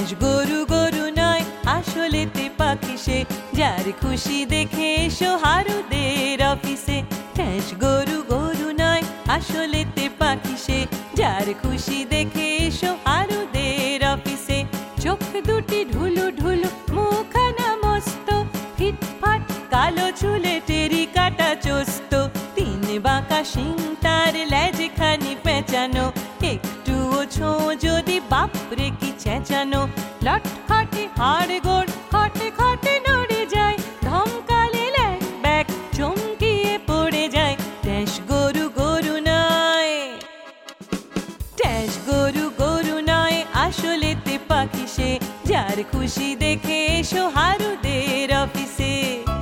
গরু গরু নয় আসলেতে পাখি সে, যার খুশি দেখে এসো হারুদের অফিসে। ঠ্যাস গরু গরু নয় আসলেতে পাখি সে, যার খুশি দেখে এসো হারুদের অফিসে। চোখ দুটি ঢুলু ঢুলু, মুখানা মস্ত, ফিটফাট কালো চুলে টেরি কাটা চোস্ত। তিন বাঁকা শিং তার লেজখানি পেঁচানো, একটুও ছো যদি বাপরে কি চেঁচানো। লটখটে হাড় গোড় খটে খটে নড়ে যায়, ধমকালে ল্যাক ব্যাক চমকিয়ে পড়ে যায়। ট্যাস গরু গরু নয়, ট্যাস গরু গরু নয় আসলেতে পাখি সে, যার খুশি দেখে এসো হারুদের অফিসে।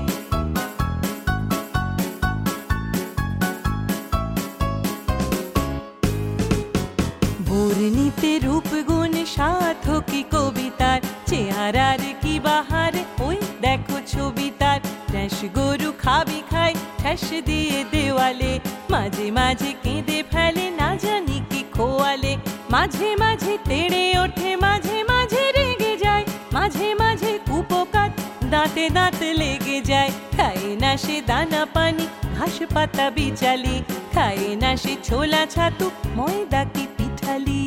বর্ণিতে রূপগুণ সাধকি কবিতার, চেহারার কি বাহার ওই দেখো ছবি তার। ঠ্যাস গরু খাবি খায় ঠ্যাস দিয়ে দেওয়ালে, মাঝে মাঝে কেঁদে ফেলে না জানি কি খোয়ালে। মাঝে মাঝে তেড়ে ওঠে, মাঝে মাঝে রেগে যায়, মাঝে মাঝে কুপোকাত দাঁতে দাঁত লেগে যায়। খায় না সে দানা পানি ঘাস পাতা বিচালি, খায় না সে ছোলা ছাতু ময়দা কি পিঠালি।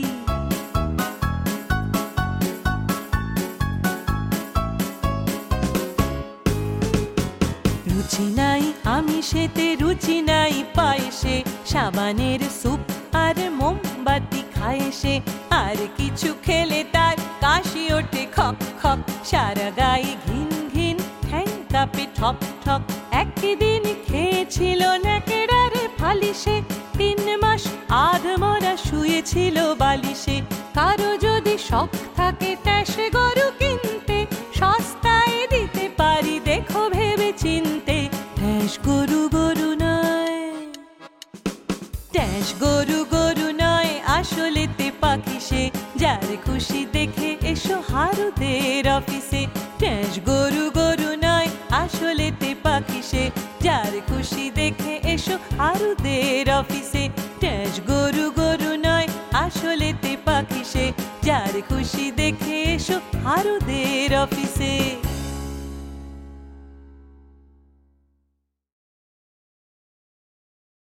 রুচি নাই আমিষেতে, রুচি নাই পায়েসে, সাবানের স্যুপ আর মোমবাতি খায় সে। আর কিছু খেলে তার কাশি ওঠে খক খক, সারা গায়ে ঘিন ঘিন, ঠ্যাং কাঁপে ঠক ঠক। একদিন খেয়েছিল নেকেড়ারে ফালিশে, 3 মাস আধমরা শুয়েছিল বালিশে। কারো যদি শখ থাকে ট্যাস গরু কিনতে, সস্তায় দিতে পারি দেখো ভেবে চিনতে। ট্যাস গরু গরু নয়, ট্যাস গরু গরু নয় আসলেতে পাখি সে, যার খুশি দেখে এসো হারুদের অফিসে। ট্যাস গরু গরু নয় আসলেতে পাখি সে, যার খুশি দেখে এসো হারুদের অফিসে। ট্যাস গরু গরু নয় আসলেতে পাখি সে, যার খুশি দেখে এসো হারুদের অফিসে।